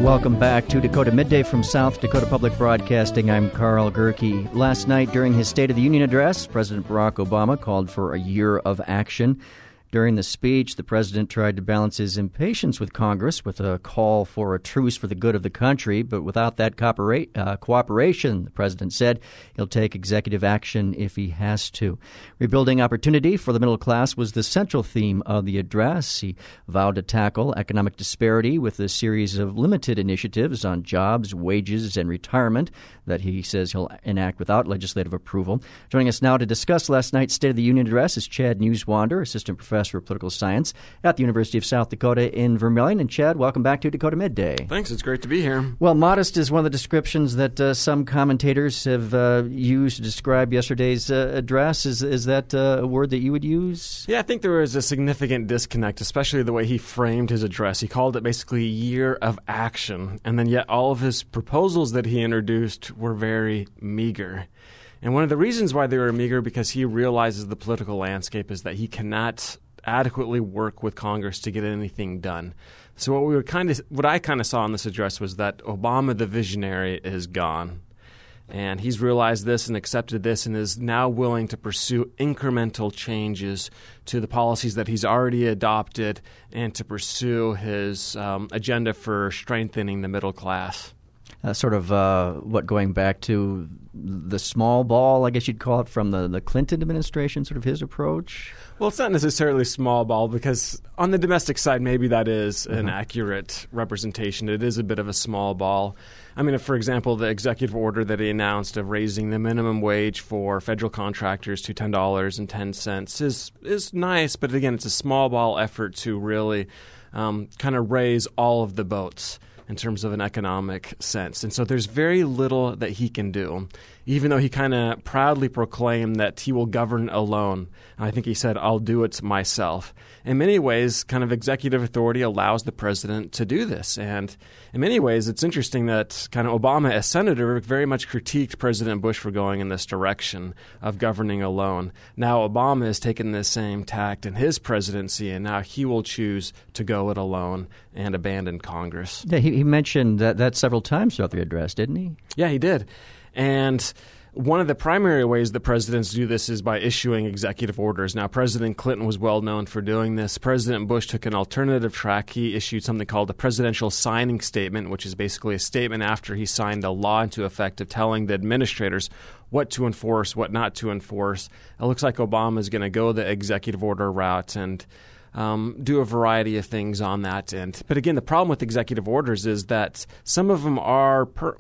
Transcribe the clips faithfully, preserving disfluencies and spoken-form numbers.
Welcome back to Dakota Midday from South Dakota Public Broadcasting. I'm Carl Gerke. Last night during his State of the Union address, President Barack Obama called for a year of action. During the speech, the president tried to balance his impatience with Congress with a call for a truce for the good of the country, but without that cooperate, uh, cooperation, the president said he'll take executive action if he has to. Rebuilding opportunity for the middle class was the central theme of the address. He vowed to tackle economic disparity with a series of limited initiatives on jobs, wages, and retirement that he says he'll enact without legislative approval. Joining us now to discuss last night's State of the Union address is Chad Newswander, assistant professor Professor of Political Science at the University of South Dakota in Vermillion. And Chad, welcome back to Dakota Midday. Thanks. It's great to be here. Well, modest is one of the descriptions that uh, some commentators have uh, used to describe yesterday's uh, address. Is is that uh, a word that you would use? Yeah, I think there was a significant disconnect, especially the way he framed his address. He called it basically a year of action, and then yet all of his proposals that he introduced were very meager. And one of the reasons why they were meager, because he realizes the political landscape is that he cannot adequately work with Congress to get anything done. So what we were kind of, what I kind of saw in this address was that Obama, the visionary, is gone. And he's realized this and accepted this and is now willing to pursue incremental changes to the policies that he's already adopted and to pursue his um, agenda for strengthening the middle class. Uh, sort of uh, what going back to the small ball, I guess you'd call it, from the, the Clinton administration, sort of his approach? Well, it's not necessarily small ball because on the domestic side, maybe that is Mm-hmm. an accurate representation. It is a bit of a small ball. I mean, if, for example, the executive order that he announced of raising the minimum wage for federal contractors to ten dollars and ten cents is is nice, but again, it's a small ball effort to really um, kind of raise all of the boats in terms of an economic sense. And so there's very little that he can do, even though he kind of proudly proclaimed that he will govern alone. And I think he said, I'll do it myself. In many ways, kind of executive authority allows the president to do this. And in many ways, it's interesting that kind of Obama, as senator, very much critiqued President Bush for going in this direction of governing alone. Now Obama has taken this same tact in his presidency, and now he will choose to go it alone and abandon Congress. Yeah, he, he mentioned that, that several times throughout the address, didn't he? Yeah, he did. And one of the primary ways that presidents do this is by issuing executive orders. Now, President Clinton was well known for doing this. President Bush took an alternative track. He issued something called the Presidential Signing Statement, which is basically a statement after he signed a law into effect of telling the administrators what to enforce, what not to enforce. It looks like Obama is going to go the executive order route and Um, do a variety of things on that end. But again, the problem with executive orders is that some of them are per-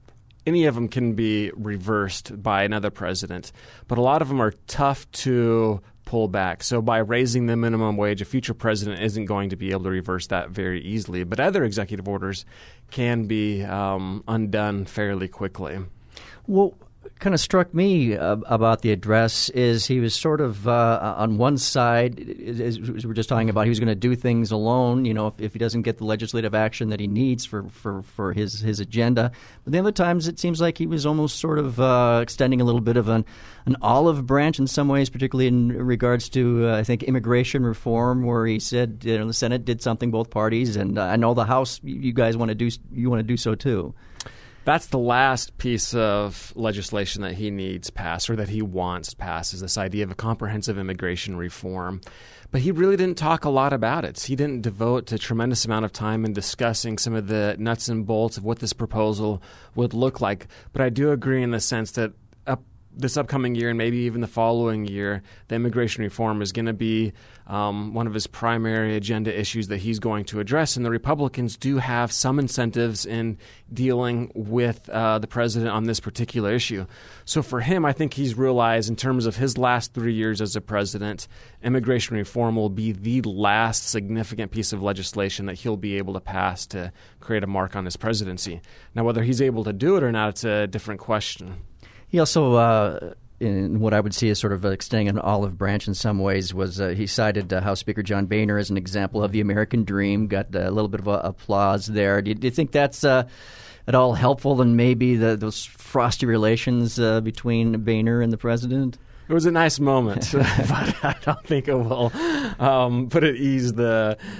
any of them can be reversed by another president, but a lot of them are tough to pull back. So by raising the minimum wage, a future president isn't going to be able to reverse that very easily. But other executive orders can be um, undone fairly quickly. Well, kind of struck me uh, about the address is he was sort of uh, on one side, as we were just talking about, he was going to do things alone, you know, if, if he doesn't get the legislative action that he needs for, for, for his, his agenda. But the other times it seems like he was almost sort of uh, extending a little bit of an, an olive branch in some ways, particularly in regards to, uh, I think, immigration reform, where he said, you know, the Senate did something, both parties, and uh, I know the House, you guys want to do, you want to do so too. That's the last piece of legislation that he needs passed, or that he wants passed, is this idea of a comprehensive immigration reform. But he really didn't talk a lot about it. He didn't devote a tremendous amount of time in discussing some of the nuts and bolts of what this proposal would look like. But I do agree in the sense that up this upcoming year and maybe even the following year, the immigration reform is going to be um, one of his primary agenda issues that he's going to address. And the Republicans do have some incentives in dealing with uh, the president on this particular issue. So for him, I think he's realized in terms of his last three years as a president, immigration reform will be the last significant piece of legislation that he'll be able to pass to create a mark on his presidency. Now, whether he's able to do it or not, it's a different question. He also, uh, in what I would see as sort of extending an olive branch in some ways, was uh, he cited uh, House Speaker John Boehner as an example of the American dream, got a little bit of uh, applause there. Do you, do you think that's uh, at all helpful in maybe the, those frosty relations uh, between Boehner and the president? It was a nice moment, but I don't think it will um, put at ease the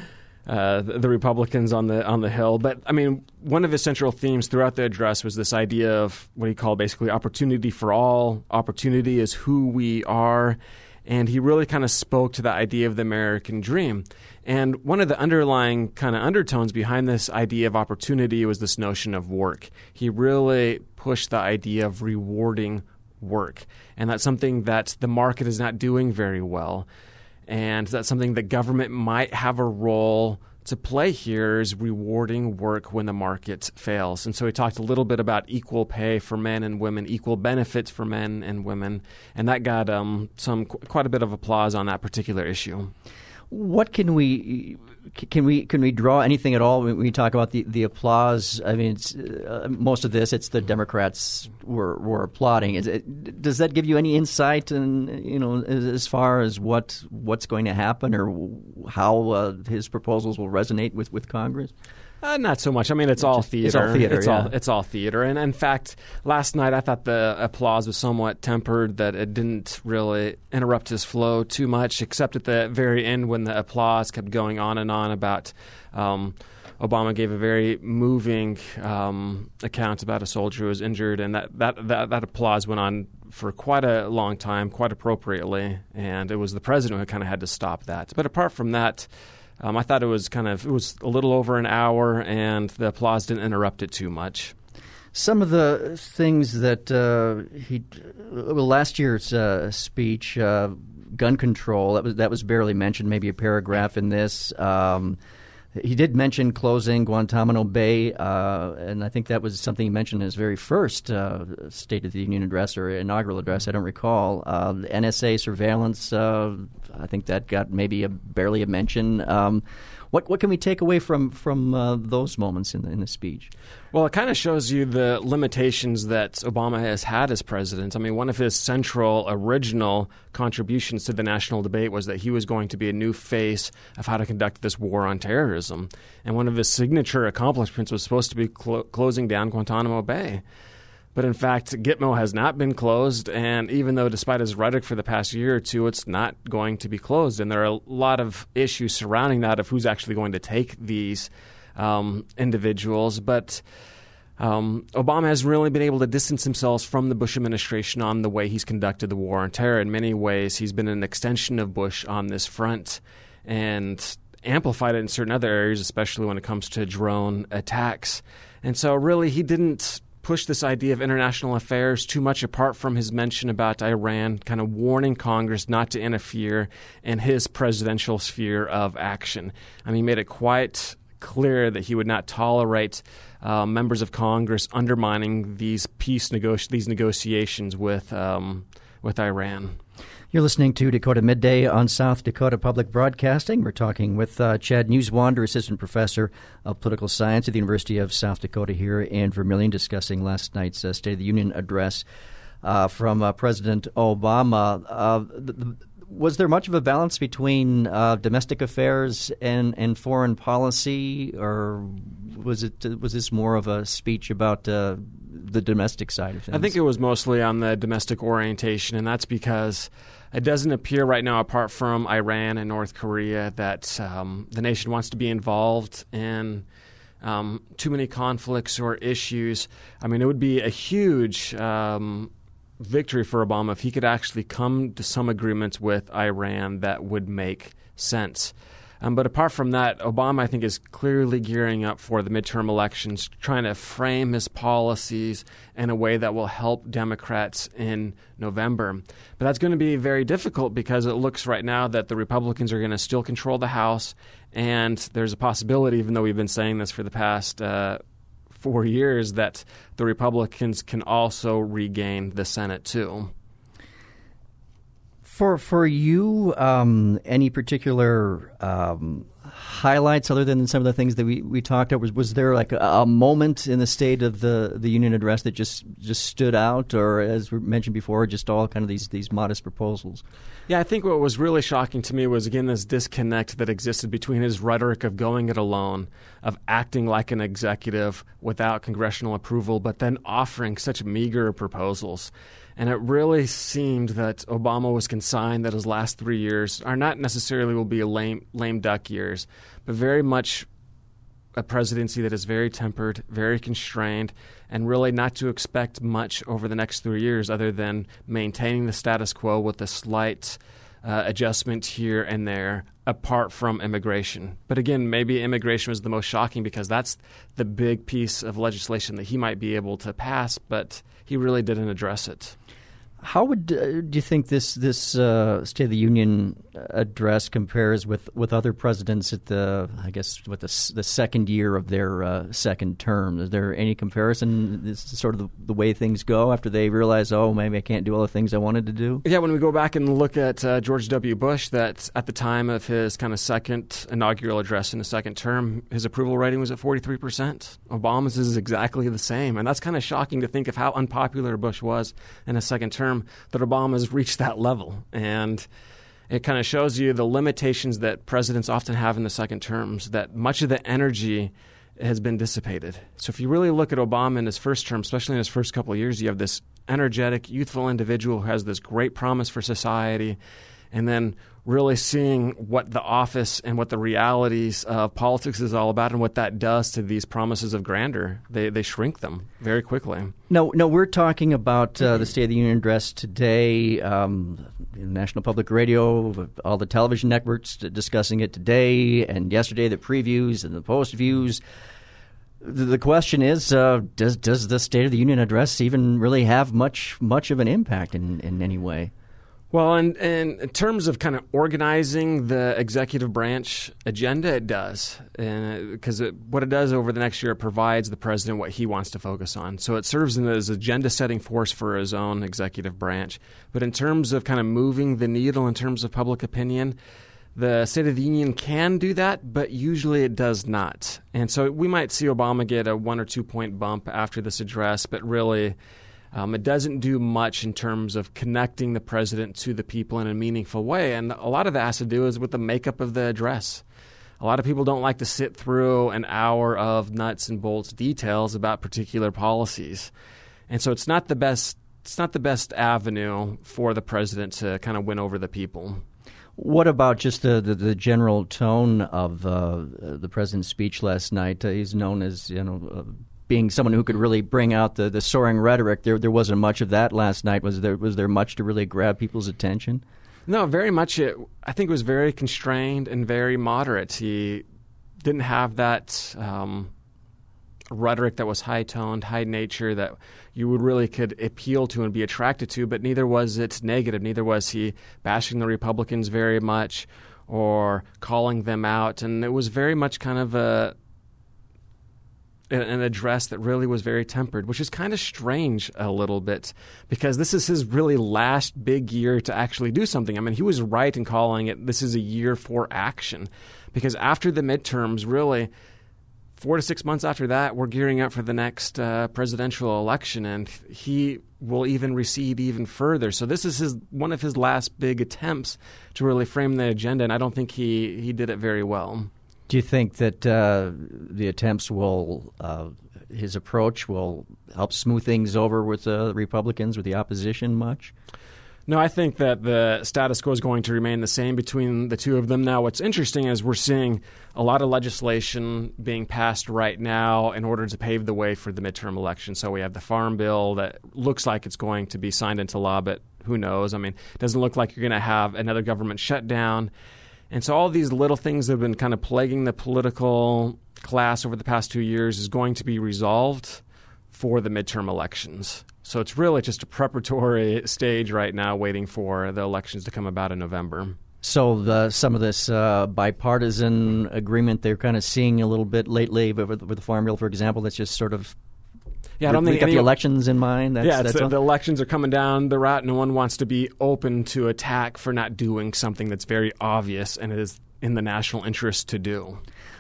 uh, the Republicans on the on the Hill. But I mean, one of his central themes throughout the address was this idea of what he called basically opportunity for all. Opportunity is who we are. And he really kind of spoke to the idea of the American dream. And one of the underlying kind of undertones behind this idea of opportunity was this notion of work. He really pushed the idea of rewarding work. And that's something that the market is not doing very well. And that's something that government might have a role to play here, is rewarding work when the market fails. And so he talked a little bit about equal pay for men and women, equal benefits for men and women, and that got um, some quite a bit of applause on that particular issue. What can we can we can we draw anything at all when we talk about the, the applause? I mean, it's, uh, most of this it's the Democrats were were applauding. Is it, does that give you any insight, in, you know, as, as far as what what's going to happen or how uh, his proposals will resonate with, with Congress? Uh, not so much. I mean, it's all theater. It's all theater. It's, yeah. all, it's all theater. And in fact, last night I thought the applause was somewhat tempered, that it didn't really interrupt his flow too much, except at the very end when the applause kept going on and on about um, Obama gave a very moving um, account about a soldier who was injured, and that, that, that, that applause went on for quite a long time, quite appropriately, and it was the president who kind of had to stop that. But apart from that, Um, I thought it was kind of, it was a little over an hour, and the applause didn't interrupt it too much. Some of the things that uh, he, well, last year's uh, speech, uh, gun control, that was that was barely mentioned, maybe a paragraph in this. Um, he did mention closing Guantanamo Bay, uh, and I think that was something he mentioned in his very first uh, State of the Union address or inaugural address. I don't recall. Uh, the N S A surveillance, uh, I think that got maybe a, barely a mention. Um, what what can we take away from from uh, those moments in the, in the speech? Well, it kind of shows you the limitations that Obama has had as president. I mean, one of his central original contributions to the national debate was that he was going to be a new face of how to conduct this war on terrorism. And one of his signature accomplishments was supposed to be clo- closing down Guantanamo Bay. But in fact, Gitmo has not been closed, and even though despite his rhetoric for the past year or two, it's not going to be closed. And there are a lot of issues surrounding that of who's actually going to take these um, individuals. But um, Obama has really been able to distance himself from the Bush administration on the way he's conducted the war on terror. In many ways, he's been an extension of Bush on this front and amplified it in certain other areas, especially when it comes to drone attacks. And so really he didn't push this idea of international affairs too much apart from his mention about Iran, kind of warning Congress not to interfere in his presidential sphere of action. I mean, he made it quite clear that he would not tolerate uh, members of Congress undermining these peace nego- these negotiations with um, with Iran. You're listening to Dakota Midday on South Dakota Public Broadcasting. We're talking with uh, Chad Newswander, Assistant Professor of Political Science at the University of South Dakota here in Vermilion, discussing last night's uh, State of the Union address uh, from uh, President Obama. Uh, the, the, was there much of a balance between uh, domestic affairs and, and foreign policy, or was it was this more of a speech about uh, the domestic side of things? I think it was mostly on the domestic orientation, and that's because it doesn't appear right now, apart from Iran and North Korea, that um, the nation wants to be involved in um, too many conflicts or issues. I mean, it would be a huge um, victory for Obama if he could actually come to some agreements with Iran that would make sense. Um, but apart from that, Obama, I think, is clearly gearing up for the midterm elections, trying to frame his policies in a way that will help Democrats in November. But that's going to be very difficult because it looks right now that the Republicans are going to still control the House, and there's a possibility, even though we've been saying this for the past uh, four years, that the Republicans can also regain the Senate too. For for you, um, any particular um, highlights other than some of the things that we, we talked about? Was was there like a, a moment in the State of the, the Union address that just, just stood out, or as we mentioned before, just all kind of these these modest proposals? Yeah, I think what was really shocking to me was, again, this disconnect that existed between his rhetoric of going it alone, of acting like an executive without congressional approval, but then offering such meager proposals. And it really seemed that Obama was consigned that his last three years are not necessarily will be lame, lame duck years, but very much a presidency that is very tempered, very constrained, and really not to expect much over the next three years other than maintaining the status quo with a slight uh, adjustment here and there apart from immigration. But again, maybe immigration was the most shocking because that's the big piece of legislation that he might be able to pass, but he really didn't address it. How would uh, do you think this this uh, State of the Union address compares with, with other presidents at the I guess with the the second year of their uh, second term? Is there any comparison? This is sort of the, the way things go after they realize, oh, maybe I can't do all the things I wanted to do. Yeah, when we go back and look at uh, George W. Bush, that at the time of his kind of second inaugural address in the second term, his approval rating was at forty-three percent. Obama's is exactly the same, and that's kind of shocking to think of how unpopular Bush was in his second term. That Obama's reached that level. And it kind of shows you the limitations that presidents often have in the second terms, that much of the energy has been dissipated. So if you really look at Obama in his first term, especially in his first couple of years, you have this energetic, youthful individual who has this great promise for society, and then really seeing what the office and what the realities of politics is all about and what that does to these promises of grandeur. They they shrink them very quickly. No, no, we're talking about uh, the State of the Union address today, um, National Public Radio, all the television networks discussing it today, and yesterday the previews and the post-views. The, the question is, uh, does does the State of the Union address even really have much much of an impact in, in any way? Well, in, in terms of kind of organizing the executive branch agenda, it does. Because it, what it does over the next year, it provides the president what he wants to focus on. So it serves as an agenda-setting force for his own executive branch. But in terms of kind of moving the needle in terms of public opinion, the State of the Union can do that, but usually it does not. And so we might see Obama get a one or two point bump after this address, but really Um, it doesn't do much in terms of connecting the president to the people in a meaningful way. And a lot of that has to do is with the makeup of the address. A lot of people don't like to sit through an hour of nuts and bolts details about particular policies. And so it's not the best it's not the best avenue for the president to kind of win over the people. What about just the, the, the general tone of uh, the president's speech last night? Uh, he's known as, you know, uh, being someone who could really bring out the, the soaring rhetoric. There there wasn't much of that last night. Was there was there much to really grab people's attention? No, very much. It, I think it was very constrained and very moderate. He didn't have that um, rhetoric that was high-toned, high-nature, that you would really could appeal to and be attracted to, but neither was it negative. Neither was he bashing the Republicans very much or calling them out. And it was very much kind of a an address that really was very tempered, which is kind of strange a little bit because this is his really last big year to actually do something. I mean, he was right in calling it this is a year for action because after the midterms, really, four to six months after that, we're gearing up for the next uh, presidential election, and he will even recede even further. So this is his one of his last big attempts to really frame the agenda, and I don't think he, he did it very well. Do you think that uh, the attempts will, uh, his approach will help smooth things over with uh, the Republicans, with the opposition much? No, I think that the status quo is going to remain the same between the two of them. Now, what's interesting is we're seeing a lot of legislation being passed right now in order to pave the way for the midterm election. So we have the Farm Bill that looks like it's going to be signed into law, but who knows? I mean, it doesn't look like you're going to have another government shutdown. And so all these little things that have been kind of plaguing the political class over the past two years is going to be resolved for the midterm elections. So it's really just a preparatory stage right now waiting for the elections to come about in November. So the, some of this uh, bipartisan agreement they're kind of seeing a little bit lately with, with the Farm Bill, for example, that's just sort of Yeah, I don't think got any, the elections in mind. That's, yeah, that's the, the elections are coming down the route. No one wants to be open to attack for not doing something that's very obvious and is in the national interest to do.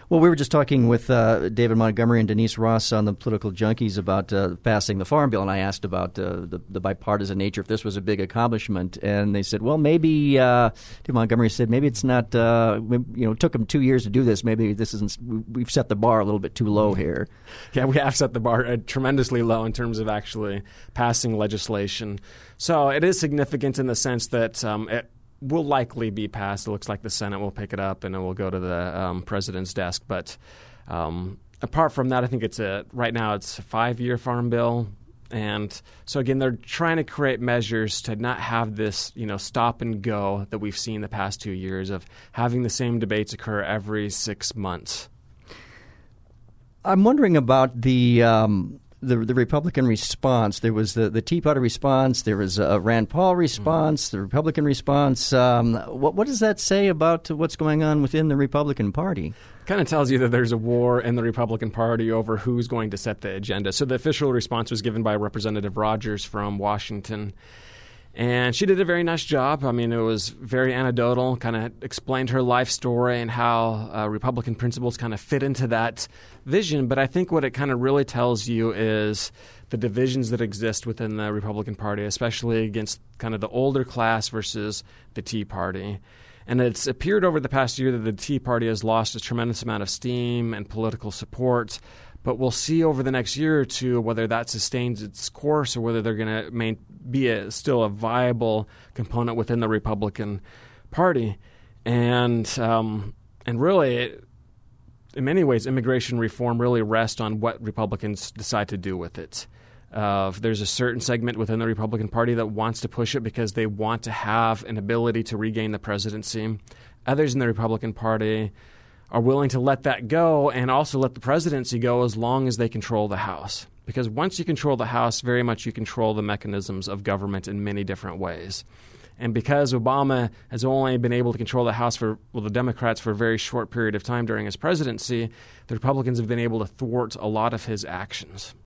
Well, we were just talking with uh, David Montgomery and Denise Ross on the Political Junkies about uh, passing the Farm Bill, and I asked about uh, the, the bipartisan nature, if this was a big accomplishment, and they said, well, maybe, uh, David Montgomery said, maybe it's not, uh, you know, it took them two years to do this. Maybe this isn't, we've set the bar a little bit too low here. Yeah, we have set the bar uh, tremendously low in terms of actually passing legislation. So it is significant in the sense that um, it will likely be passed. It looks like the Senate will pick it up and it will go to the um, president's desk. But um, apart from that, I think it's a right now it's a five-year farm bill. And so, again, they're trying to create measures to not have this, you know, stop and go that we've seen the past two years of having the same debates occur every six months. I'm wondering about the um, the, the Republican response. There was the, the Tea Party response. There was a Rand Paul response, mm-hmm. the Republican response. Um, what, what does that say about what's going on within the Republican Party? Kind of tells you that there's a war in the Republican Party over who's going to set the agenda. So the official response was given by Representative Rogers from Washington. And she did a very nice job. I mean, it was very anecdotal, kind of explained her life story and how uh, Republican principles kind of fit into that vision. But I think what it kind of really tells you is the divisions that exist within the Republican Party, especially against kind of the older class versus the Tea Party. And it's appeared over the past year that the Tea Party has lost a tremendous amount of steam and political support. But we'll see over the next year or two whether that sustains its course or whether they're going to be a, still a viable component within the Republican Party. And um, and really, it, in many ways, immigration reform really rests on what Republicans decide to do with it. Uh, there's a certain segment within the Republican Party that wants to push it because they want to have an ability to regain the presidency. Others in the Republican Party are willing to let that go and also let the presidency go as long as they control the House. Because once you control the House, very much you control the mechanisms of government in many different ways. And because Obama has only been able to control the House for, well, the Democrats for a very short period of time during his presidency, the Republicans have been able to thwart a lot of his actions.